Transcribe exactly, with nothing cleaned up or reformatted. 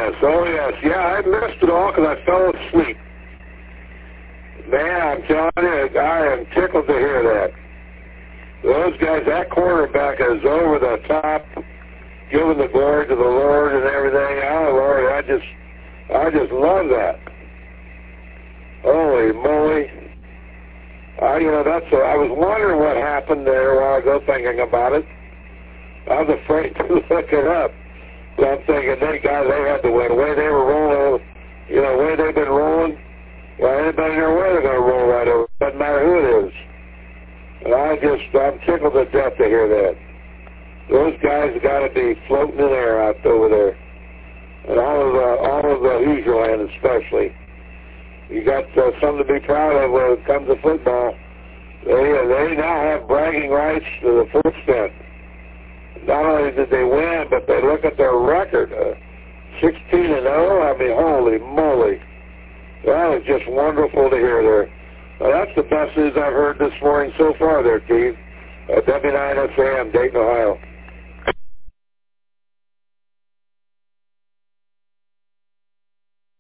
yes, oh yes. Yeah, I missed it all because I fell asleep. Man, I'm telling you, I am tickled to hear that. Those guys, that quarterback is over the top, giving the glory to the Lord and everything. Oh, Lord, I just, I just love that. Holy moly. I, you know, that's, uh, I was wondering what happened there a while ago, thinking about it. I was afraid to look it up. So I'm thinking, they guys, they had to win. The way they were rolling, you know, the way they've been rolling, well, anybody in their way, they're going to roll right over. Doesn't matter who it is. And I just, I'm tickled to death to hear that. Those guys got to be floating in air out over there. And all of the, all of the Hoosier land especially. You got uh, something to be proud of when it comes to football. They, uh, they now have bragging rights to the full extent. Not only did they win, but they look at their record, uh, sixteen and oh. I mean, holy moly. That was just wonderful to hear there. Now, that's the best news I've heard this morning so far there, Keith. Uh, W nine S A M, Dayton, Ohio.